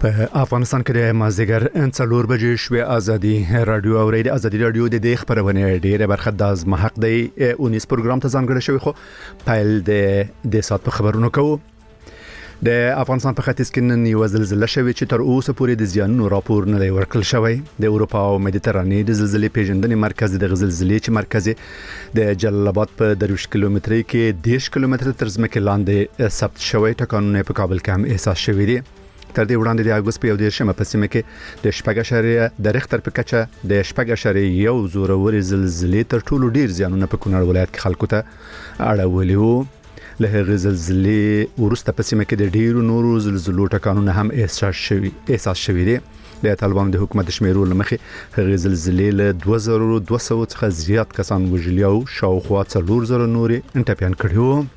په افغانستان کې د مازدیګر 4 بجې شوې ازادي رادیو او ریډیو ازادي رادیو د دې خبرونه ډیره برخه د محق دی 19 پروګرام ته ځانګړی شوی خو پایل د سات په خبرونو کوو. د افغانستان په ختیځ کې نن یو زلزلہ شوې چې تر اوسه پورې د زیانونو راپور نه دی ورکړل شوی. د اروپا او مدیترانې د زلزلې پیژندنې مرکز د زلزلې چې مرکز د جلال آباد په 30 کیلومتري کې 10 کیلومتر تر ځمکې لاندې ثبت شوی. ټکانونه په کابل کې هم احساس شوی دي. تر دې وړاندې د اگست په 11 په سیمه کې د شپږ د ریختر په کچه د 1.1 زوروري زلزلې تر ټولو ډیر زیانونه په کونړ ولایت کې خلکو ته اړولي وو. له هغې زلزلې وروسته په سیمه کې د ډیرو نورو زلزلو ټکانونه هم احساس شوي دي. د طالبانو د حکومت شمیرو لمخې هغې زلزلې له 2200 څخه زیات کسان وژلي او شاوخوا 4000 نوري انټپیان کړي وو.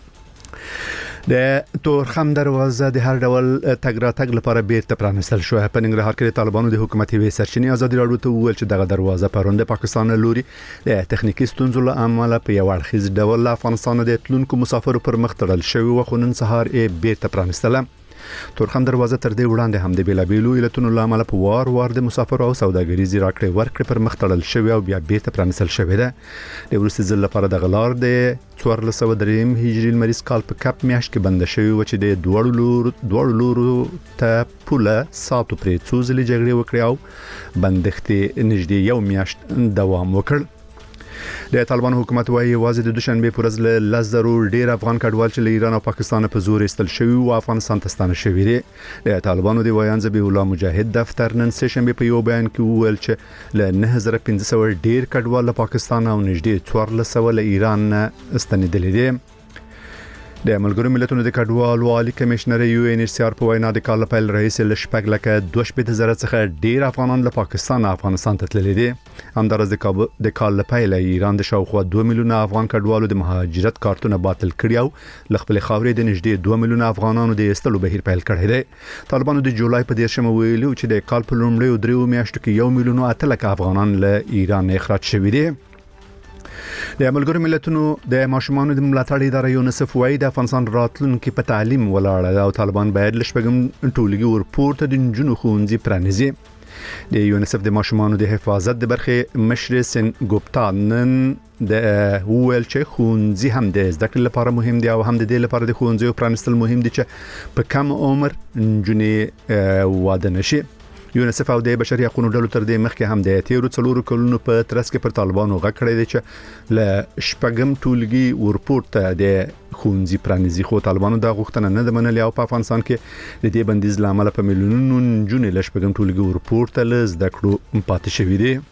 د تورخم دروازه د هر ډول تګ راتګ لپاره بیرته پرانستل شو. په ننګرهار کې د طالبانو د حکومت وی سرچینې ازادي راډیو ته وویل چې دغه دروازه پروند پاکستان لوري د تخنیکی ستونزو له امله په یو اړخیز ډول افغانستان د تلونکو مسافرو پر مخ تړل شوی و، خو نن سهار یې بیرته پرانستله. تورخم دروازه تر دې وړاندې هم د بیلابیلو علتونو له امله په وار د مسافرو او سوداګریزي راکړې ورکړې پر مخ تړل شوی او بیا بیرته پرانستل شوی ده. د وروستي ځل لپاره د غلار د 1403 هجري لمریز کال په کپ میاشت کې بند شوی و چې د دوړ لورو ته پوله ساتو پرې څو ځلې جګړې وکړې او بندښتې نږدې یو میاشت دوام وکړ. د طالبان حکومت وايي واځي د دوشنبه پر ورځ له 10,000 ډیر افغان کډوال چې له ایران او پاکستان په زور استل شوی او افغانستان ته ستانه شوی دي. د طالبانو د ویان ذبیح الله مجاهد دفتر نن سه شنبه په یو بیان کې وویل چې له 9500 ډیر کډوال له پاکستان او نږدې 1400 له ایران استنیدل دي. د ملګرو ملتونو د کډوالو عالی کمشنر یو ان ایچ سی آر په وینا د کال په رئیس لشپګ لکه 2.0 څخه ډیر افغانان له پاکستان افغانستان ته تللي دي. همدارس د کال په ایران د شاوخوا 2 میلیونه افغان کډوالو د مهاجرت کارتونه باطل کړي او ل خپل خاورې د نږدې 2 میلیونه افغانانو د استلو بهیر پیل کړی دی. طالبانو د جولای په 10 ویلو چې د کال په لومړیو 3 میاشتو کې 1 میلیون اتلک افغانان له ایران اخراج شوي دي. د ملګرو ملتونو د ماشومانو د ملاتړ اداره یونیسف وايي د افغانستان راتلونکي په تعلیم ولاړ او طالبان باید لشپګم ټولګي ورپورته د جنونو ښوونځي پرانیزي. د یونیسف د ماشومانو د حفاظت د برخې مشر سن ګوپتا نن د ویل چې ښوونځي هم د زده کړې لپاره مهم دي او هم د دې لپاره د ښوونځیو پرانستل مهم دي چې په کم عمر جنې واده نشي. یونیسف او د بشري حقوقو ډلو تر دې مخکې هم د 13 کلونو په ترڅ کې پر طالبانو غږ کړی دی چې ل شپږم ټولګي ورپورته د ښوونځي پرانیزي، خو طالبانو دا غوښتنه نه ده منلې او په افغانستان کې د دې بندیز لامل په میلیونونو جنې ل شپږم ټولګي ورپورته ل زده کړو پاتې شوي دي.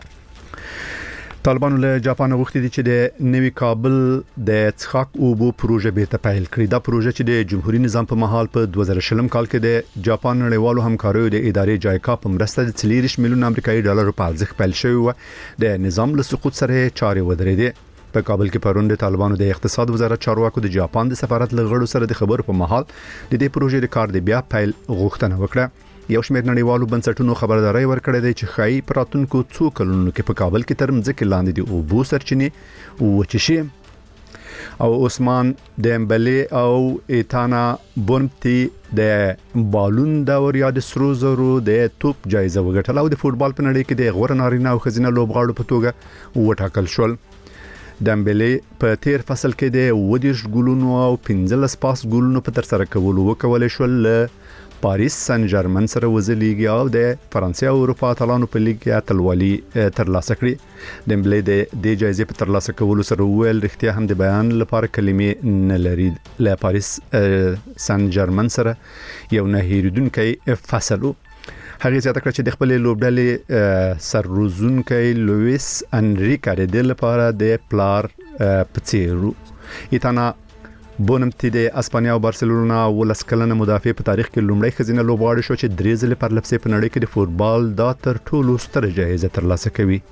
طالبانو له جاپان غوښتي دي چې د نوي کابل د څښاک اوبو پروژه بیرته پیل کړي. دا پروژه چې د جمهوریت نظام په مهال په 2020 کال کې د جاپان نړیوالو همکاریو د ادارې جایکا په مرسته د 40 میلیون امریکایي ډالر په ارزښت پیل شوی و. د نظام له سقوط سره چارې ودرېدې. په کابل کې پرون د طالبانو د اقتصاد وزارت چارواکو د جاپان د سفارت لغړو سره د خبرو په مهال د دې پروژې د کار د بیا پیل غوښتنه وکړه. یو شمېر نړیوالو بنسټونو خبرداري ورکړې ده چې خای پراتونکو څو کلونو کې په کابل کې تر مځکې لاندې د اوبو سرچینې وچې شي. او عثمان ديمبلي او ایتانا بونپتي د بالون دور یا د سرو زرو د توپ جایزه وګټله او د فوتبال په نړۍ کې د غوړ نارینه او خزینه لوبغاړو په توګه وټاکل شول. دمبلي په تیر فصل کې د 20 ګولونو او 15 پاس ګولونو په تر سره کولو وکولای شول پاریس سن جرمن سره وزلیږي او د فرانسې او اروپا اتلانو په لیګ کې اتلولي ترلاسه کړي. دمبلي د دې جایزې په ترلاسه کولو سره ویل رښتیا هم د بیان لپاره کلمې نه لري. له پاریس سن جرمن سره یو نه هېریدونکی فصل و. هغه زیاته کړ چې د خپل لوبډلې سرروزونکی لوئیس انریکا د لپاره د پلار پڅیرو. ایتانا بونمتي د اسپانیا او بارسلونا ولس کلنه مدافع په تاریخ کې لومړی خزینه لوبغاړی شو چې 3 ځله پر لپسې په نړۍ کې د فوتبال دا تر ټولو ستره جایزه ترلاسه کوي.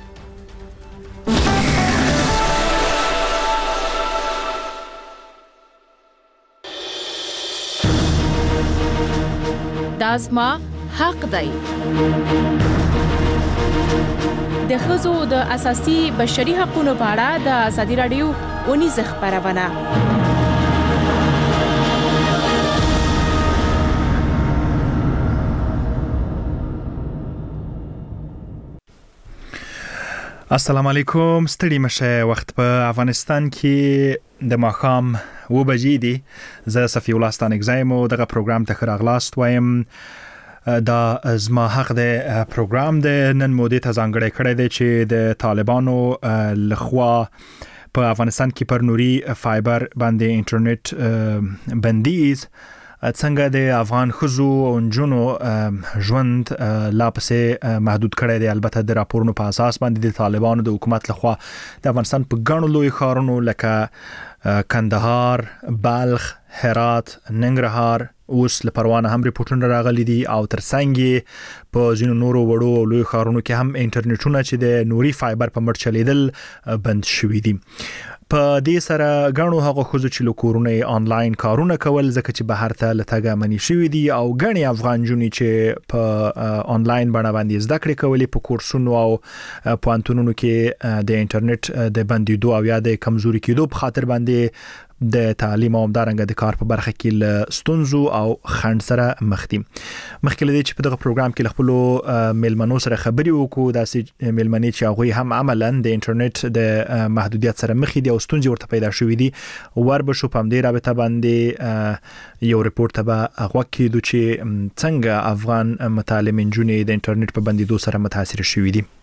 دازما حق دی. د ښځو د اساسي بشري حقوقو په اړه د ازادي رادیو 19 خبرونه. السلام علیکم. ستړي مشه. وخت په افغانستان کې د ماښام 2 بجې دي. زه صفی الله ستانکزایم او دغه پروګرام ته راغلاست وایم. دا زما حق د پروګرام د نن مودې ته ځانګړی کړی دی چې د طالبانو لخوا په افغانستان کې پر نوري فایبر باندې انټرنیټ بندیز څنګه د افغان خزو او جنونو ژوند لا پسې محدود کړی دی. البته د راپورونو په اساس باندې د طالبانو د حکومت لخوا د افغانستان په ګڼو لوی ښارونو لکه کندهار، بلخ، هرات، ننګرهار اوس له پروانه هم ریپورتونه راغلي دي او ترڅنګ په ځینو نورو وړو او لوی ښارونو کې هم انټرنیټونه چې د نوري فایبر په مټ چلیدل بند شوي دي. په دې سره غاڼو هغه خزو چې لکورونه آنلاین کارونه کول ځکه چې بهر ته لټګه منی شوی دي او غني افغان جونی چې په آنلاین باندې باندې زده کړې کولې په کورسونو او پوهنتونونو کې د انټرنیټ د بندیدو او یا د کمزوري کېدو په خاطر باندې د تعلیم او همدارنګه د کار په برخه کې ل ستونزو او خنډ سره مخ دي. مخکې لدی چې په دغه پروګرام کې خپل میلمنو سره خبري وکړو داسې میلمنې چې هغه هم عملاً د انټرنیټ د محدودیت سره مخ دي او ستونزې ورته پیدا شوې دي. ور بشو په دې رابطه باندې یو ریپورت به هغه کېدو چې څنګه افغان متعلمین جونې د انټرنیټ په بندیدو سره متاثر شوي دي.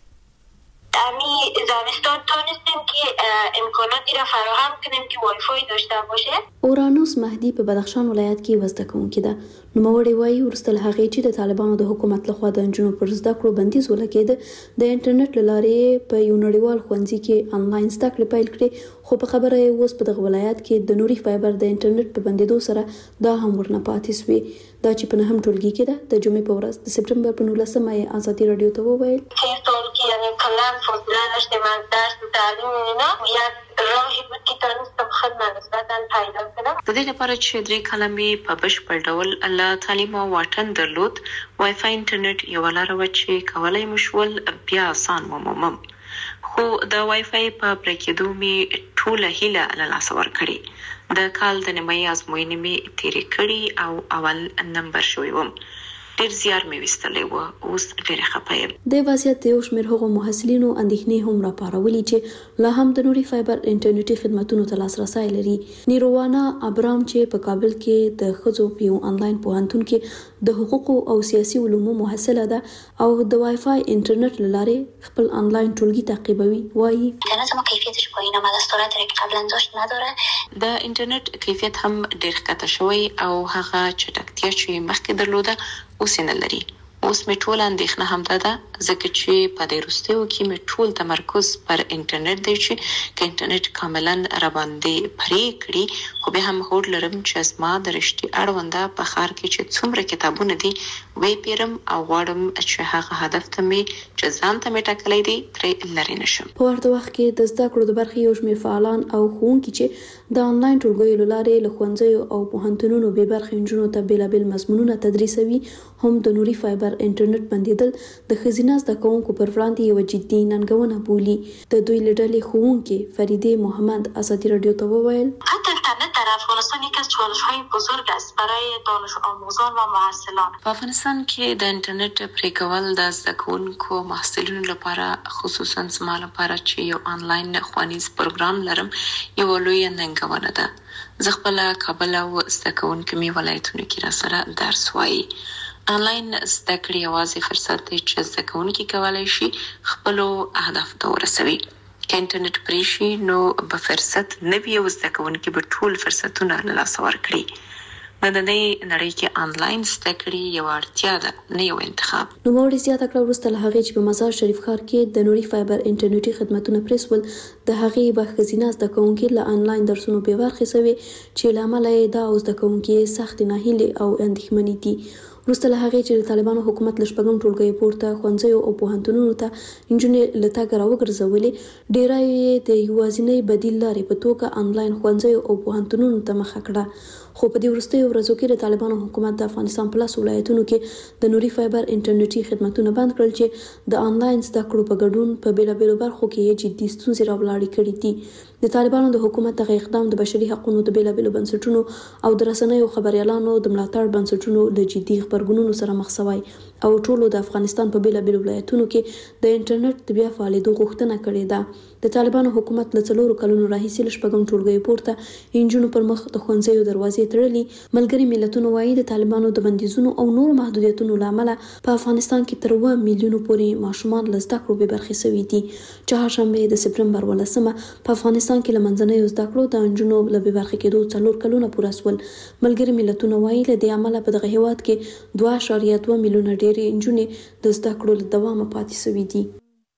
زمستان تونستیم که امکاناتی را فراهم کنیم که وای فای داشته باشه. اورانوس مهدی په بدخشان ولایت کې وزده کوونکی ده. نوموړی وایي وروسته له هغې چې د طالبانو د حکومت لخوا د نجونو پر زده کړو بندیز ولګېده د انټرنیټ له لارې په یو نړیوال ښوونځي کې آنلاین زده کړې پیل کړې، خو په خبره یې اوس په دغه ولایت کې د نوري فایبر د انټرنیټ په بندیدو سره دا هم ورنه پاتې سوې. دا چې په نهم ټولګي کې ده د جمعې په ورځ د سپټمبر په 19مه یې ازادي رادیو ته وویل که یعنی کلا فاصله داشتیم از درس و تعلیم اینا یک راهی بود که تونستم خودم نسبتاً پیدا کنم. د دې لپاره چې درې کلمې په بشپړ ډول الله تعلیم او واټن درلود، وای فای انټرنیټ یو لار و چې کولای مو شول بیا آسان ومومم. خو د وای فای په پرېکېدو مې ټوله هیله له لاسه ورکړې. د کال د نیمایي ازموینې مې تېرې کړې او اول نمبر شوی وم. ډېر زیار مې وستلی و. اوس ډېره خفه یم. د وضعیت د یو شمېر هغو محصلینو اندېښنې هم راپارولي چې لا هم د نوري فایبر انټرنیټي خدمتونو ته لاسرسی لري. نیروانا ابرام چې په کابل کې د ښځو په یو آنلاین پوهنتون کې د حقوقو او سیاسي علومو محصله ده او د وای فای انټرنیټ له لارې خپل آنلاین ټولګي تعقیبوي، وایي اینترنت ما کیفیتش پایینه و دستوراتی که قبلا داشت نداره. د انټرنیټ کیفیت هم ډېر ښکته شوی او هغه چټکتیا چې مخکې درلوده اوس نه لري. اوس مې ټول اندېښنه همدا ده ځکه چې په دې وروستیو کې مې ټول تمرکز پر انټرنیټ دی چې که انټرنیټ کاملا را باندې پرې کړي، خو بیا هم هوډ لرم چې زما د رشتې اړونده په ښار کې چې څومره کتابونه دي ویې پیرم او غواړم چې هغه هدف ته مې چې ځان ته مې ټاکلی دی ترې لرې نه شم. په ورته وخت کې د زده کړو د برخې یو شمېر فعالان او ښوونکي چې د آنلاین ټولګیو له لارې له ښوونځیو او پوهنتونونو بې برخې نجونو ته بېلابېل مضمونونه تدریسوي هم د نوري فایبر انټرنیټ بندیدل د ښځینه زده کوونکو پر وړاندې یوه جدي ننګونه بولي. د دوی له ډلې ښوونکې فریدې محمد ازادي رادیو ته وویل حتی اینترنت در افغانستان یکی از چالش‌های بزرگ است برای دانش آموزان و محصلان. په افغانستان کې د انټرنیټ پرې کول د زده کوونکو محصلینو لپاره خصوصا زما لپاره چې یو آنلاین ښوونیز پروګرام لرم یو لویه ننګونه ده. زه خپله کابل او زده کوونکي مې ولایتونو کې راسره درس وایي. آنلاین زده کړې یوازې فرصت دی چې زده کوونکي کولی شي خپلو اهدافو ته ورسوي. که انټرنیټ پرې شي نو به فرصت نه وي او زده کوونکي به ټول فرصتونه له لاسه ورکړي. نننۍ نړۍ کې آنلاین زده کړې یوه اړتیا ده نه یو انتخاب. نوموړي زیاته کړه وروسته له هغې چې په مزار شریف ښار کې د نوري فایبر انټرنیټي خدمتونه پرې سول د هغې به ښځینه زده کوونکي له آنلاین درسونو بې برخې سوې چې له امله یې دا او زده کوونکي سختې ناهیلې او اندېښمنې دي. وروسته له هغې چې د طالبانو حکومت له شپږم ټولګیو پورته ښوونځیو او پوهنتونونو ته نجونې له تګه راوګرځولې، ډېری یې د یوازینۍ بدیل لارې په توګه آنلاین ښوونځیو او پوهنتونونو ته مخه کړه. خو په دې وروستیو ورځو کې د طالبانو حکومت د افغانستان په لسو ولایتونو کې د نوري فایبر انټرنیټي خدمتونه بند کړل چې د آنلاین زده کړو په ګډون په بېلابېلو برخو کې یې جدي ستونزې راولاړې کړي دي. د طالبانو د حکومت دغه اقدام د بشري حقوقو د بېلابېلو بنسټونو او د رسنیو خبریالانو د ملاتړ بنسټونو له جدي غبرګونونو سره مخ شوی او ټولو د افغانستان په بیلابیلو ولایتونو کې د انټرنیټ د بیا فعالېدو غوښتنه کړې ده. د طالبانو حکومت له 4 کلونو راهیسې له شپږم ټولګیو پورته انجونو پر مخ د ښوونځیو دروازې تړلي. ملګري ملتونو وایي د طالبانو د بندیزونو او نور محدودیتونو لامل په افغانستان کې تر 1 میلیونو پورې ماشومان له زده کړو بې برخې شوي دي. چهارشنبه د سپتمبر 18 په افغانستان کې له منځنیو زده کړو د انجونو له بې برخې کېدو 4 کلونه پوره شول. ملګري ملتونو وایي له دې امله په دغه هیواد کې 2.2 میلیونه ډېرې انجونې د زده کړو له دوامه پاتې شوي دي.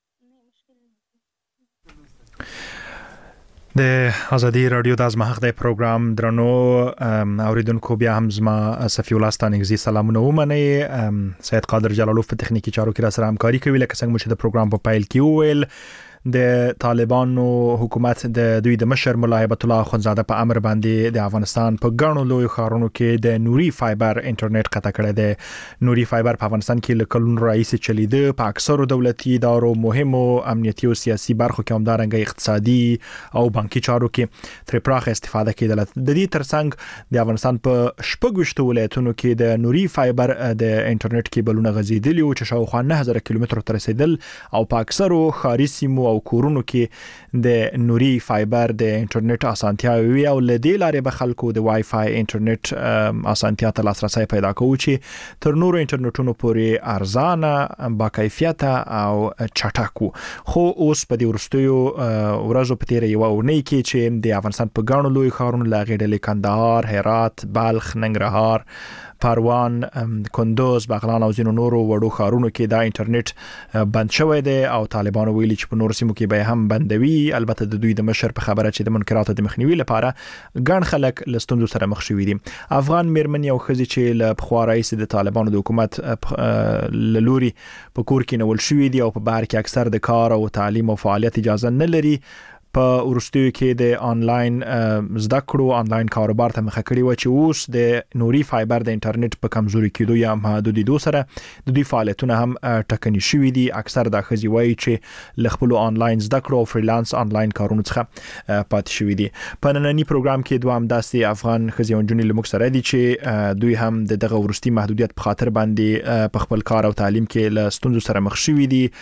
د ازادي رادیو د ازمحق د پروګرام درنو اوریدونکو بیا هم زما صفی الله ستانګزي سلامونه ومني. سید قادر جلالوف په تخنیکی چارو کې را سره همکاري کوي. لکه څنګه چې د پروګرام په پایل کې وویل د طالبانو حکومت د دوی د مشر مولا هیبت الله اخوندزاده په امر باندې د افغانستان په ګڼو لوی ښارونو کې د نوري فایبر انټرنیټ قطع کړی دی. نوري فایبر په افغانستان کې له کلونو راهیسې چلیده. په اکثرو دولتي ادارو، مهمو امنیتي او سیاسي برخو کې همدارنګه اقتصادي او بانکي چارو کې تر پراخه استفاده کېدله. د دې ترڅنګ د افغانستان په 26 ولایتونو کې د نوري فایبر د انټرنیټ کیبلونه غځېدلي او چې شاوخوا 9000 کیلومترو ته رسیدل او په اکثرو ښاري سیمو او کورونو کې د نوري فایبر د انټرنیټ اسانتیاوي او لدې لارې به خلکو د وای فای انټرنیټ اسانتیا ته لاسرسي پیدا کوي چې تر نورو انټرنیټونو پورې ارزانه، با کیفیت او چټک. خو اوس په دې ورستیو ورځو په تیر یو اونۍ کې چې د افغانستان په ګڼو لوی ښارونو لاغې ډلې کندهار، هرات، بلخ، ننګرهار، پروان، کندوز، بغلان او ځینو نورو وړو ښارونو کې دا انټرنیټ بند شوی دی او طالبانو ویلي چې په نورو سیمو کې به هم بندوي. البته د دوی د مشر په خبره چې د منکراتو د مخنیوي لپاره ګڼ خلک له ستونزو سره مخ شوي دي. افغان میرمنې او ښځې چې له پخوا راهیسې د طالبانو د حکومت له لوري په کور کې نیول شوي دي او په بهر کې اکثر د کار او تعلیم او فعالیت اجازه نه لري، په ورستیو کې د آنلاین زده کړو، آنلاین کاروبار ته مخه کړی و چې اوس د نوري فایبر د انټرنیټ په کمزوري کېدو یا محدودېدو سره د دوی فعالیتونه هم ټکني شوي دي. اکثر د ښځې وایي چې له خپلو آنلاین زده کړو او فریلانس آنلاین کارونو څخه پاتې شوي دي. په ننني پروګرام کې دوه همداسې افغان ښځې او نجونې له موږ سره دي چې دوی هم د دغه وروستي محدودیت په خاطر باندې په خپل کار او تعلیم کې له ستونزو سره مخ شوي دي.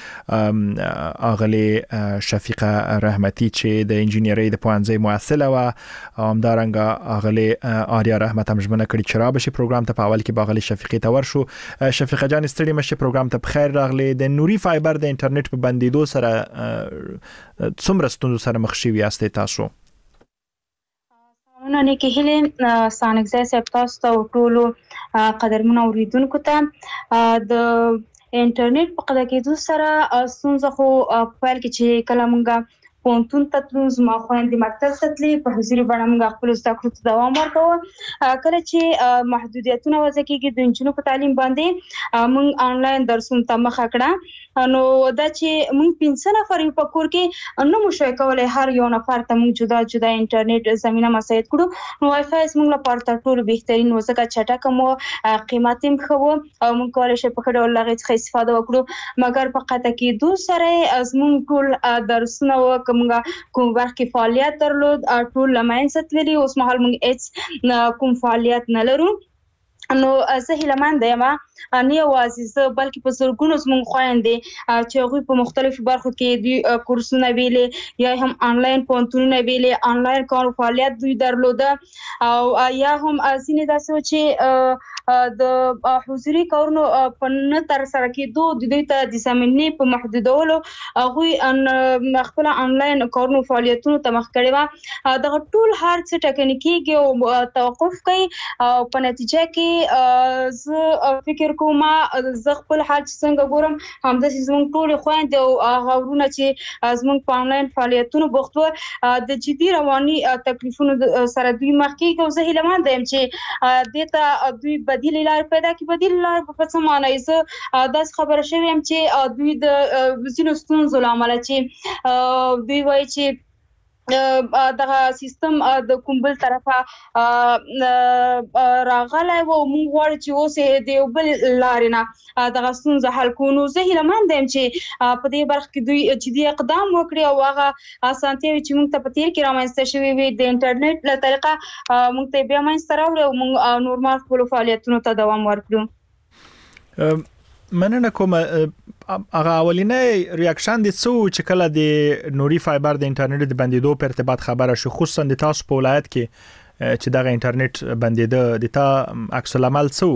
اغلې شفیقه رحمتي چې د انجینری د پوهنځي محصله و، همدارنګه اغلې آریا رحمت هم ژمنه کړې چې را بشي پروګرام ته. په اول کې باغلي شفیقه ته ورشو. شفیقه جان ستړي مشه پروګرام ته بخیر راغلي. د نوري فایبر د انټرنیټ په بندیدو سره څومره ستونزو سره مخ شوي یاستئ تاسو؟ نو نه کې هله سانګزای سپ تاسو ته ټولو قدرمن اوریدونکو ته د انټرنیټ په قضا کېدو سره ستونزه خو په کې چې کله مونږه پونتون تطلوز ما خويندې مکتب تطلی په حضور باندې موږ خپل زده کړو ته دوام ورکوو. کله چې محدودیتونه وځي کې د انجونو په تعلیم باندې موږ آنلاین درسونه ته مخه کړه، نو دا چې موږ 5 نفر په کور کې نو مشوي کولای هر یو نفر ته موږ جدا جدا انټرنیټ زمينه مساعد کړو. نو وای فای موږ لپاره تر ټولو بهترین وسکه چټک مو قیمتي مخو او موږ کولای شو په کډه لغه څخه استفاده وکړو. مګر په قطع کې دوه سره از موږ ټول درسونه وکړو کوم وخت کې فعالیت درلود ټول لماین ستویلی اوس مهال موږ هیڅ کوم فعالیت نه لرو. نو زه هیلمن یم نه یوازې بلکې په زرګونو زموږ خويندې چې هغوی په مختلفو برخو کې دوی کورسونه ویلې یا هم آنلاین پونتونه ویلې، آنلاین کار فعالیت دوی درلوده او یا هم ځینې داسې چې د حضوري کارونو په نه تر سره کېدو د دوی ته د زمینې په محدودولو هغوی خپل آنلاین کارونو فعالیتونو ته مخ کړي وه. دغه ټول هر څه ټکني کېږي او توقف کوي او په نتیجه کې زه فکر کوم زه خپل حال چې څنګه ګورم همداسې زموږ ټولې خویندې او غورونه چې زموږ په آنلاین فعالیتونو بوخت وو د جدي رواني تکلیفونو سره دوی مخ کېږي. او زه هیلهمنده یم چې دې ته دوی بدیل لارې پیدا کړي. بدیل لارې په څه معنی زه داسې خبره شوې یم چې دوی د ځینو ستونزو له امله چې دوی وایي چې دغه سیستم د کوم بل طرفه راغلی و موږ غواړو چې اوس د یو بل لارې نه دغه ستونزه حل کړو. نو زه هیلهمنده یم چې په دې برخه کې دوی جدي اقدام وکړي او هغه اسانتیاوې چې موږ ته په تیر کې رامنځته شوې وي د انټرنیټ له طریقه موږ ته بیا منځته راوړي او موږ نورمال خپلو فعالیتونو ته دوام ورکړو. مننه کوم هغه اولینې ریاکشن دي چې کله د نوري فایبر د انټرنیټ د بندیدو په ارتباط خبره شو، خصوصا د تاسو په ولایت کې چې دغه انټرنیټ بندیده د تا عکس العمل څه؟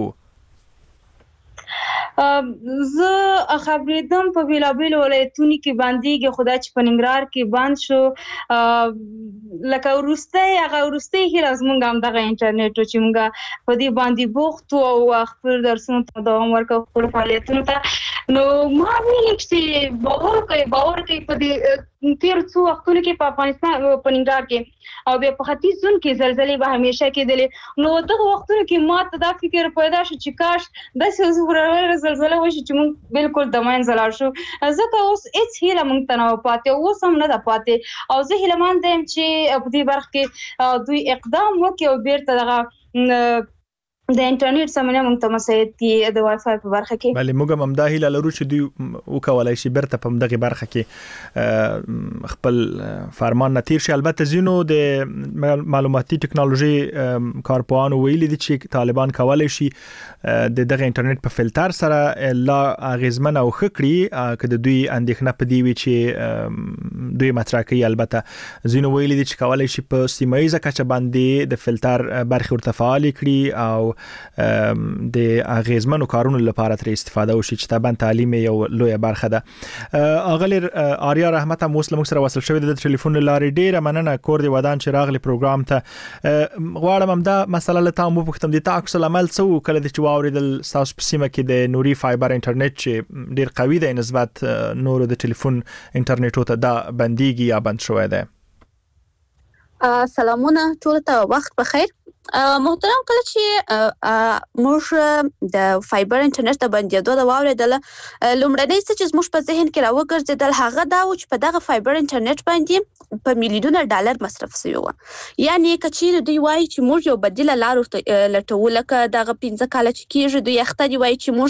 زه خبرېدم په ویلابل ولایتونو کې باندېږي، خدای چې په ننګرهار کې بند شو، لکه ورسته هیله زمونږ هم دغه انټرنیټ چې مونږ په دې باندې بوخت او خپل درسونو ته دوام ورکړو، خپل فعالیتونو ته. نو ما ویل چې باور کوي په دې تیر څو وختونو کې په افغانستان په ننګرهار کې او بیا په ختیځ زون کې زلزلې به همیشه کېدلې. نو دغه وختونو کې ما ته دا فکر پیدا شو چې کاش داسې زلزله وشي چې موږ بالکل د منځه لاړ شو، ځکه اوس هیڅ هیله موږ ته نه پاتې، اوس هم نه ده پاتې. او زه هیلهمند یم چې په دې برخه کې دوی اقدام وکړي او بیرته دغه د انټرنیټ سمونه موږ ته مساعد کی د وای فای په برخه کې. بله موږ هم دا هیله لرو چې دوی وکولای شي بیرته په دغه برخه کې خپل فرمان نتیر شي. البته زینو د معلوماتي ټکنالوژي کارپوهانو ویلي دي چې طالبان کولای شي د دغه انټرنیټ په فلټر سره لا اغیزمن او خکړي کله دوی اندېښنه پدې وي چې دوی مطرح کوي. البته زینو ویلي دي چې کولای شي په سیمایي کچه باندې د فلټر برخه ورته فعال کړي او د اغیزمنو کارونو لپاره تر استفاده وشي چې طبعا تعلیم یو لوی برخه ده. اغلی آریا رحمت هم مسلم سره وصل شوی د ټلیفون لارې. ډیره مننه کور دی ودان چې راغلی پروګرام ته. غواړم هم دا مسله له تاسو وپوښتم د عکس العمل څه کله چې واوریدل تاسو په سیمه کې د نوري فایبر انټرنیټ چې ډیر قوي دی نسبت نورو د ټلیفون انټرنیټو ته دا بنديږي یا بند شوی دی؟ سلامونه ټول ته، وخت بخیر. محترم، کله چې موږ د فایبر انټرنیټ د بندیدو د واوریدل، لومړنی څه چې موږ په ذهن کې راوګرځیدل هغه دا و چې په دغه فایبر انټرنیټ باندې په میلیونونه ډالر مصرف شوی و. یعنی کچې دوی وایي چې موږ یو بدیله لار لټو، لکه دغه 15 کال چې کېږي دوی اخته دی وایي چې موږ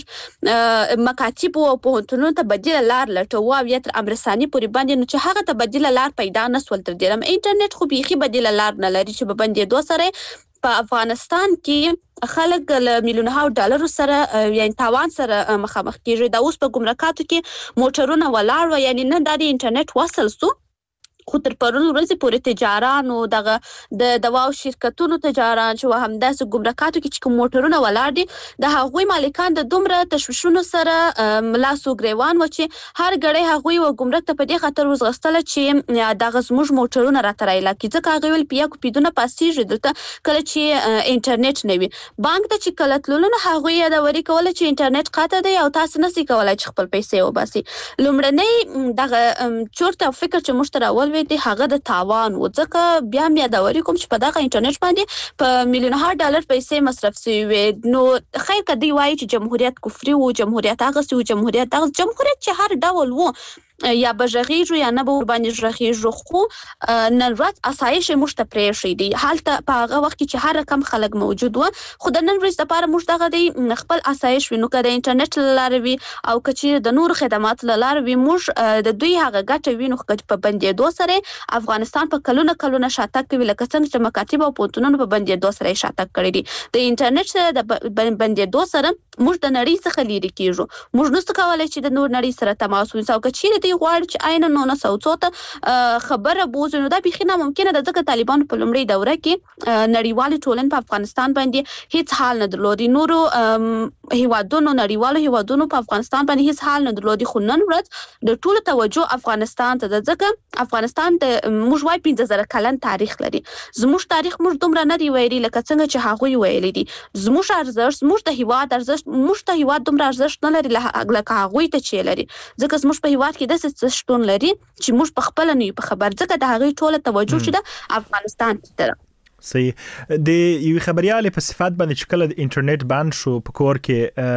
مکاتب او پوهنتونونو ته بدیله لار لټو او یا تر امرسانی پورې باندې، نو چې هغه ته بدیله لار پیدا نسول. تر دې انټرنیټ خو بيخي بدیله لار نه لري چې په بندیدو سره په افغانستان کې خلک له میلیونونو ډالرو سره یعنی تاوان سره مخامخ کیږي. دا اوس په ګمرکاتو کې موټرونه ولاړ و، یعنی نه د انټرنیټ وصل سو، خو تر پرون ورځې پورې تجاران او دغه د دواو شرکتونو تجاران چې همداسې ګمرکاتو کې چې موټرونه ولاړ دي، د هغوی مالکان د دومره تشویشونو سره ملاسو ګریوان و چې هر غړی هغوی و ګمرک ته په دې خاطر وزغستل چې دغه زموږ موټرونه راته رایلا کی، ځکه هغه ویل پیا کو پیدونه پاسیږي دلته کله چې انټرنیټ نه وي. بانک ته چې کله تللونه هغوی یادوري کوله چې انټرنیټ قاطع دی او تاسو نسئ کولای چې خپل پیسې وباسي. لومړنی دغه چورته فکر چې مشتراول دی هغه د تاوان و، ځکه بیا مې یادوري کوم چې په دغه انټرنیټ باندې په میلیونها ډالر پیسې مصرف شوی. نو خیر کدی وایي چې جمهوریت کفري و، جمهوریت هغه سو، جمهوریت چې هر ډول و یا بجغیجو یا نه به باندې ژغیجو، خو نن ورځ اسایش مشته پرې شي دی حالته په هغه وخت کې چې هر رقم خلک موجود و. خو د نن ورځ لپاره موږ دغه دی خپل اسایش وینو کده انټرنیټ لاروي او کچې د نور خدمات لاروي موږ د دوی هغه ګټه وینو په بندیدو سره افغانستان په کلونه شاته کوي، لکه څنګه چې مکاتب او پونتونونو په بندیدو سره شاته کړی دي. د انټرنیټ سره د بندیدو سره موږ د نړۍ څخه لري کیږو، موږ نو څه کولای چې د نور نړۍ سره تماس ونیسو. کچې د غواړي چې عین نو نه سوڅوته خبره بوزو، نو دا بيخي نه ممکنه ده، ځکه طالبان په لومړی دوره کې نړیوال ټولن په افغانستان باندې هیڅ حال نه درلودي، نورو هیوادونو نړیوالو هیوادونو په افغانستان باندې هیڅ حال نه درلودي. خو نن ورځ د ټولو توجه افغانستان ته ده، ځکه افغانستان د موږ وای 15000 کلن تاریخ لري. زموږ تاریخ موږ دومره نه دی ویلي لکه څنګه چې هغه ویلي دي. زموږ ارزښت، زموږ د هیواد ارزښت، موږ ته هیواد دومره ارزښت نه لري لکه هغه ته چې لري، ځکه زموږ په هیواد کې د شتون لري چې موږ په خپل نه په خبر، ځکه د هغه ټوله توجه چې د افغانستان ته. صحیح. د یو خبريال په صفات باندې چې کله د انټرنیټ بند شو په کور کې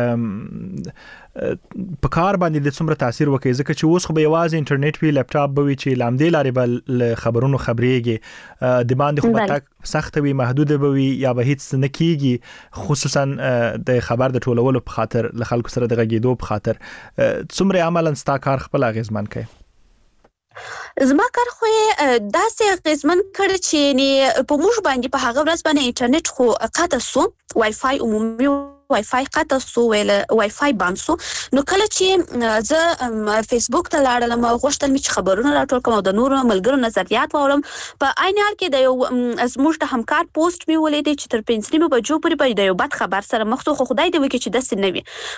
په کار باندې د څومره تاثیر وکړي، ځکه چې اوس خو به یوازې انټرنیټ وی لپټاپ به وي چې لامدې لارې به خبرونو خبريږي د باندې خو تک سخت وي، محدود به وي یا به هیڅ نه کیږي، خصوصا د خبر د ټولولو په خاطر له خلکو سره د غږیدو په خاطر. څومره عملاً ستا کار خپل اغیزمن کوي؟ زما کار خو داسې اغیزمن کړی چې په موږ باندې په هغه ورځ باندې انټرنیټ خو قطع سو، وای فای عمومي وای فای قطع سو ویل وای فای بند سو نو کله چې زه فیسبوک ته لاړم غوښتل مې چې خبرونه راټول کوم او د نورو ملګرو نظریات واورم په عین حال کې د یو زموږ د همکار پوسټ مې ولیدې چې تر 5 بجو پورې به د یو بد خبر سره مخ شو خو خدای دې وکړي چې داسې نه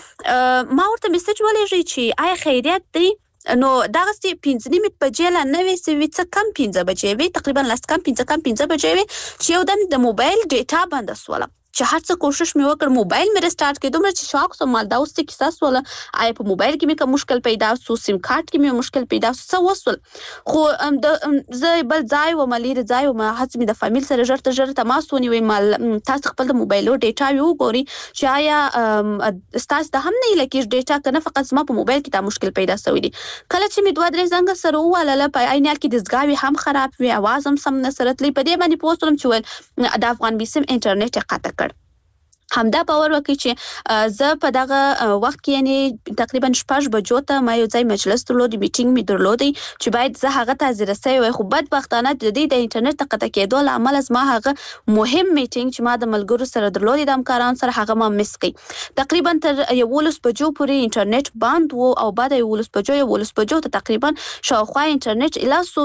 وي ما ورته میسج ولېږی چې آیا خیریت دی نو دغه ستې 5 بجې لا نه وي سوي څه کم 15 بجې وي تقریبا لاس کم 15 بجې وي چې یو دم د موبایل ډیټا بند سوله چې هر څه کوشش مې وکړ موبایل مې ریسټارټ کړ دومره چې شاک سو مال دا اوس کې کیسه سوله آی په موبایل کې مې کوم مشکل پیدا سو سیم کارت کې مې مشکل پیدا سو وسول خو زه بل ځای و ملي ځای و ما هڅه مې د فامیل سره ژر تماس ونیوي مال تاسو خپل د موبایل ډیټا یو ګوري چې آیا تاسو د هم نه لکه ډیټا کنه فقط ما په موبایل کې دا مشکل پیدا شوی دی کله چې مې 2-3 زنګ سره واله په عین حال کې د زګاوي هم خراب وي आवाज هم سم نه سره تلی په دې باندې پوسټوم چې د افغان بیسم انټرنیټ قطع کړ همدا باور وکړي چې زه په دغه وخت کې یعنی تقریبا 6 بجو ته ما یو ځای مجلس درلود میټینګ می درلودي چې باید زه هغه ته حاضر سي وي خو بدبختانه د دې د انټرنیټ قطع کېدو لامل از ما هغه مهم میټینګ چې ما د ملګرو سره درلودي د همکارانو سره هغه ما مس کړ تقریبا تر 11 بجو پورې انټرنیټ بند وو او بعد 11 بجو ته تقریبا شاوخوا انټرنیټ الاسو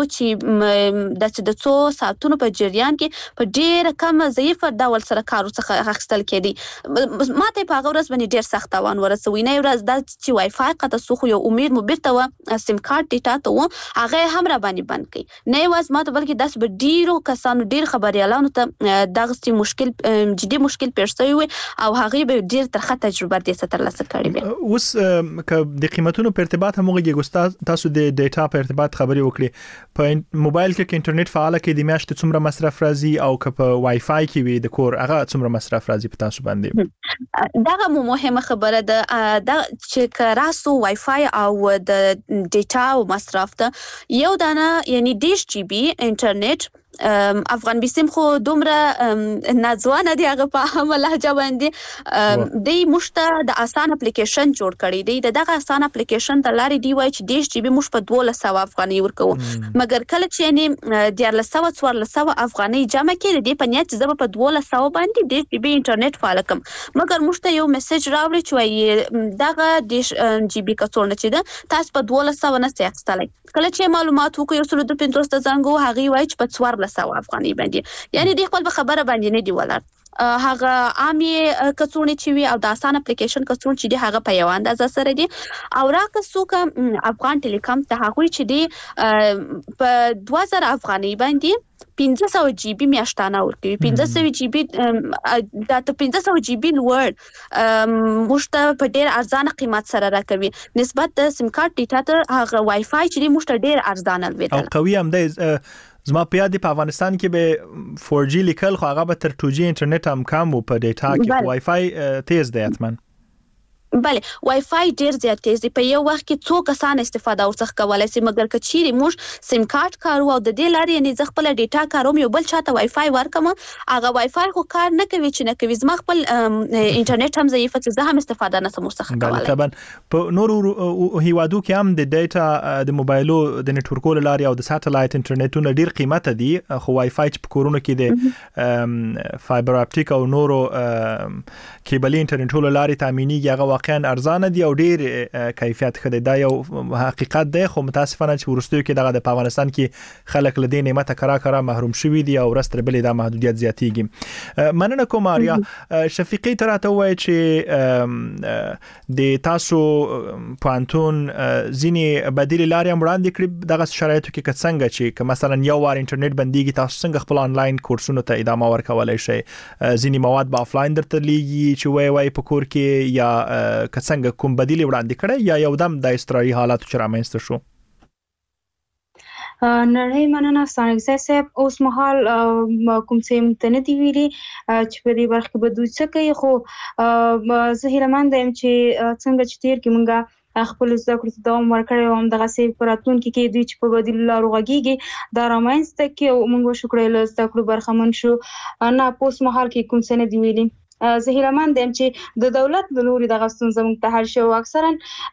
چې د څو ساعتونو په جریان کې په ډیر کم ضعیف ډول سره کارو څخه اخیستل کېدی ماته په هغه ورځ باندې ډیر سخت تاوان ورسوي نه ورځ د چې وای فای قطع سو خو یو امید مو بیرته و سیم کارت ډیټا ته و هغه هم را باندې بند کړي نه واز ماته بلکې داس به ډیرو کسانو ډیر خبريالانو ته دغه مشکل جدي مشکل پیښ شوی وي او هغه به ډیر ترخه تجربه دې ستر لاسه کړی وي اوس د قیمتونو په ارتباط هم غوږی تاسو د ډیټا په ارتباط خبري وکړي په موبایل کې انټرنیټ فعال کې د میاشتې څومره مصرف راځي او که په وای فای کې وي د کور هغه څومره مصرف راځي په تاسو باندې دغه مهمه خبره ده چې کراسو وای فای او د ډیټا او مصرف ته یو دانه یعنی 10 جی بی انټرنیټ افغان بیسم خو دومره نازوانه دی هغه په هم لهجه باندې د مشته د آسان اپلیکیشن جوړ کړی دی دغه آسان اپلیکیشن د لارې دی وای چې 10 جی بی مش په 1200 افغاني ورکو مګر کله چې یعنی 1400 افغاني جمع کړي دی په نیت زب په 1200 باندې 10 جی بی انټرنیټ فعال کم مګر مشته یو میسج راوړي چې وای دغه 10 جی بی کڅوړه چې ده تاسو په 1200 نه سیاستلای کله چې معلومات وکړو سره د 15 زنګو هغه وای چې په 1400 افغاني باندې یعنی د خپل خبره باندې نه دی ولر هغه عامي کڅوړې چې وي او د آسان اپلیکیشن کڅوړې چې دی هغه په یو اندازه سره دی او راکه څوک افغان ټیلیکام ته هغه چې دی په 2000 افغاني باندې 1500 جی بی میاشتانه ورکوي 1500 جی بی دا ته 1500 جی بی لوړ مشته په ډیر ارزانه قیمت سره راکوي نسبت د سیم کارت ډیټا ته هغه وای فای چې مشته ډیر ارزانه وي او قوي هم دی زما په یاد په افغانستان کې به 4G لیکل خو هغه به تر 2G انټرنیټ هم کم وو په ډیټا کې وای فای تیز دی اتمن بله وای فای ډیر زیات تیز دی په یو وخت کې څو کسان استفاده ورڅخه کولای شي مګر کچيري موږ سیم کارت کارو او د دې لارې نه خپل ډیټا کاروم یو بل چاته وای فای ورکم هغه وای فای خو کار نه کوي چې نه کوي زما خپل انټرنیټ هم ضعیف چې زه هم استفاده نه سم ورڅخه کولای طبعا په نورو هیوادو کې هم د ډیټا د موبایلو د نتورکولو لارې او د ساتلایت انټرنیټونو ډیر قیمت دي خو وای فای په کورونو کې د فایبر اپټیک او نورو کیبلي انټرنیټولو لارې تامینیږي هغه واقعا ارزانه دي او ډیر کیفیت خدای دا یو حقیقت دی خو متاسفانه چې ورستیو کې دغه د افغانستان کې خلک له دې نعمت کرا محروم شوي دي او رستر بلې د محدودیت زیاتېږي مننه کوم آریا شفیقي تراته وای چې د تاسو پوانتون ځینی بدیل لارې وړاندې کړې دغه شرایطو کې څنګه چې مثلا یو وار انټرنیټ بنديږي تاسو څنګه خپل آنلاین کورسونو ته ادامه ورکولای شئ ځینی مواد په افلاین درته لیږي چې وای په کور کې یا څنګه کوم بدیل وړاندې کړی یا یو دم د استراري حالاتو چې رامنځته شو نړۍ مننه ستانګزی صاحب اوس مهال کوم څه متنه دی ویلي چې په دې برخه به دوی څه کوي خو زه هیلمند یم چې څنګه چې تیر کې مونږه خپل زده کړو ته دوام ورکړی هم دغه سي پراتون کې دوی چې په بدیل لارو غږیږي دا رامنځته کې موږ شکرې له زده کړو برخمن شو نه پوس مهال کې کوم څه نه دی ویلي زه هیلمند یم چې د دولت د لوري دغه ستونزه موږ ته حل شي او اکثرا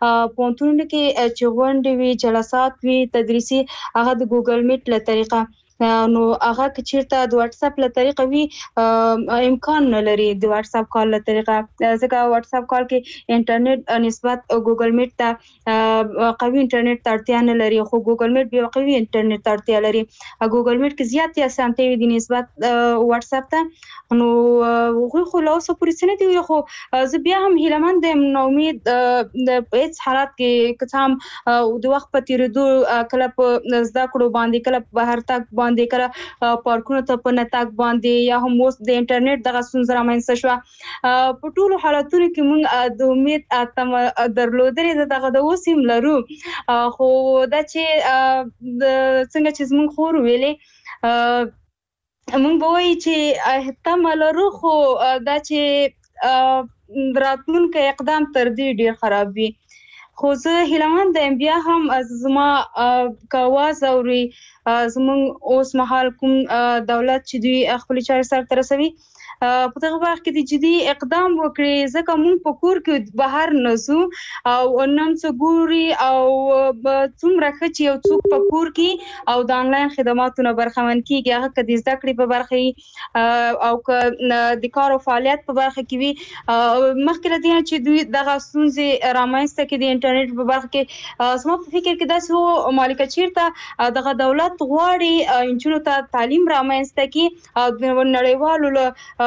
پونتونو کې چې غونډې وي جلسات وي تدریسي هغه د ګوګل میټ له طریقه نو هغه چیرته د واتس اپ له طریقه وی امکان نه لري د واتس اپ کال له طریقه ځکه واتس اپ کال کې انټرنیټ نسبت ګوګل میټ ته قوي انټرنیټ ته اړتیا نه لري خو ګوګل میټ به قوي انټرنیټ ته اړتیا لري ګوګل میټ کې زیات یا سانتي د نسبت واتس اپ ته نو خو له اوسه پورې څنګه دی خو زه بیا هم هیلمن د نو امید د هیڅ حالت کې کسام د وخت په تیریدو کله په زده کړو باندې کله بهر تک باندې کله پارکونو ته په نتاک باندې یا هم اوس د انټرنیټ دغه ستونزه رامنځته شو په ټولو حالاتونو کې موږ د امید اتم درلودلې دغه د اوسیم لرو خو دا چې څنګه چې موږ خور ویلې موږ به وایي چې احتمال لرو خو دا چې راتلونکي اقدام تر دې ډیر خراب وي خو زه هیلمن د بیا هم زما کاواز اوري زموږ اوس مهال کوم دولت چې دوی خپل چارې سره ترسوي په دغه وخت کې د جدي اقدام وکړي ځکه موږ په کور کې بهر نزو او نن څو ګوري او څومره چې یو څوک په کور کې او د انلاین خدماتونو برخمن کیږي هغه د زده کړې په برخه او د کار او فعالیت په برخه کې وي مخکې له دې چې دوی دغه ستونزې رامنځته کړي د انټرنیټ په برخه کې زما په فکر کې داسې وو مالک چیرته دغه دولت غواړي انجونو ته تعلیم رامنځته کړي او د نړیوالو له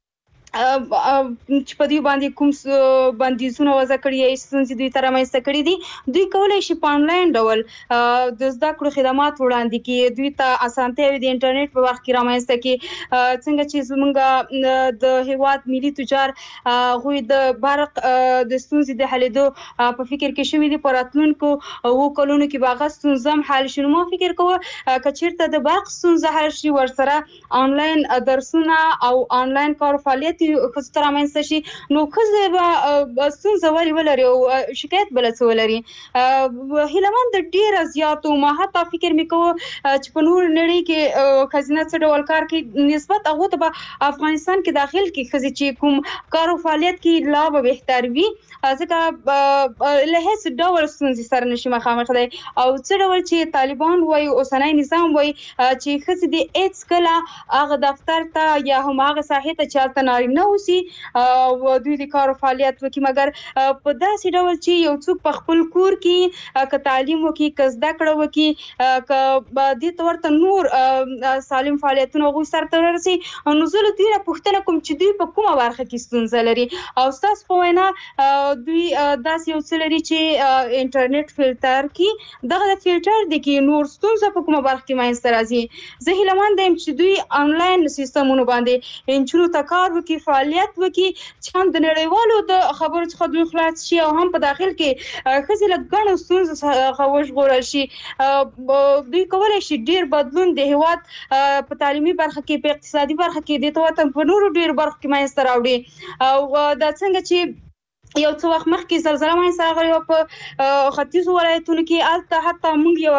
چې په دې باندې کوم بندیزونه وضع کړی یا ستونزې دوی تر مېسته کړی دي دوی کولای شي په انلاین ډول د زده کړو خدمات وړاندې کړي دوی ته اسانتیا د انټرنیټ په وخت کې رامنځته کړي څنګه چې زمونږ د هیواد ملي تجار غوي د برق د ستونزې د حلېدو په فکر کې شوی دي په راتلونکو او کلونو کې باغ ستونزه حل شي نو ما فکر کوم کچیرته د برق ستونزه حل شي ورسره انلاین درسونه او انلاین کار فعالیت خو تر امنځ شي نو خزه به ستونزه ولري او شکایت بل څه ولري هیلمن د ډیر زیاتو ما حتی فکر میکو چې په نور نړۍ کې خزینه څه ډول کار کوي نسبت هغه ته افغانستان کې داخل کې خزي چې کوم کار او فعالیت کې لا به بهتر وي ځکه له هیڅ ډول ستونزې سره نشي مخامخ دی او څه ډول چې طالبان وایي اوسنۍ نظام وایي چې خزي د ایټس کله هغه دفتر ته یا هم هغه ساحې ته چالت نه وسی او دوی د کار فعالیت وکي مګر په داسې ډول چې یو څوک په خپل کور کې ک تعلیم وکي ک زده کړه وکي ک د تورته نور سالم فعالیتونه غو سره ترسي نو زه له دې پوښتنه کوم چې دوی په کومه برخه کې ستونزه لري او تاسو په وینا دوی داسې یو څه لري چې انټرنیټ فلټر کې دغه فلټر د کې نور ستونزه په کومه برخه کې مینځ راځي زه هیلمن دم چې دوی انلاین سیستمونو باندې انچونو تکار وکي فعالیت وکي چې هم د نړیوالو د خبرو څخه دوی خلاص شي او هم په داخل کې خزي له ګڼو ستونزو خوښ غوړل شي دوی کولای شي ډیر بدلون د هیواد په تعلیمي برخه کې په اقتصادي برخه کې د تواتم په نورو ډیر برخه کې مېستر راوړي او دا څنګه چې یو څو وخت مخکې زلزلہ مېسته غوړي په ختیځ ولایتونو کې الته حتی موږ یو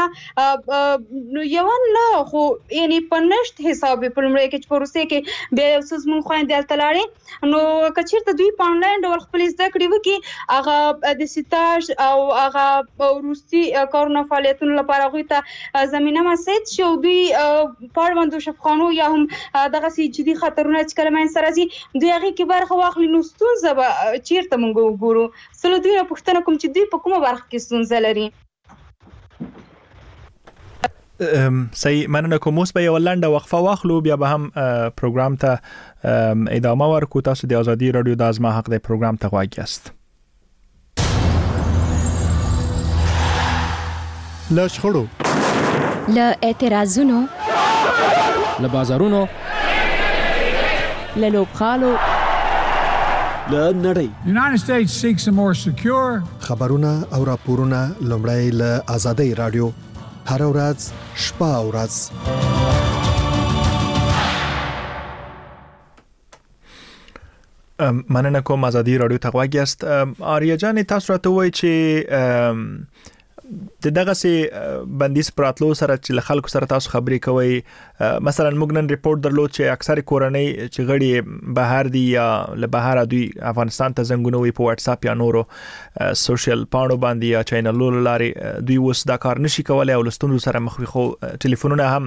خزینه یو نه خو یعنی په نشت حساب په لمړی کې په روسي کې بیا یو څه مونږ خويندې التلاړي نو کچیرته دوی په انلاین ډول خپل زده کړې وکي هغه د سټاژ او هغه روسي کارونه فعالیتونو لپاره غوي ته زمينه مسید شو دوی پړوندو شفخانو یا هم دغه سي جدي خطرونه چې کلمه سره زی دوی هغه کې برخه واخلي نو ستونزه ته مونږ وګورو سلو دوی پوښتنه کوم چې دوی په کومه برخه کې ستونزه لري صحیح مننه کوم اوس به یو لنډه وقفه واخلو بیا به هم پروګرام ته ادامه ورکو تاسو د ازادي رادیو د ازما حق د پروګرام ته غواړئ است له شخړو له اعتراضونو له بازارونو له لوبخالو لنړۍ United States seeks a more secure خبرونه او راپورونه لومړی له ازادي رادیو هر ورځ شپه او ورځ مننه کوم ازادي رادیو ته غواړئ است آریا جان تاسو راته وایي چې دغه سي بندیز پراتلو سره چې خلکو سره تاسو خبرې کوي مثلا موږ نن ریپورت درلود چې اکثر کورنۍ چې غړي بهر دي یا له بهر دوی افغانستان ته زنګونه وي په واتس اپ یا نورو سوشل پاڼو باندې یا چینلونو لاري دوی اوس دا کار نشي کولای او لستونو سره مخ وي خو ټلیفونونه هم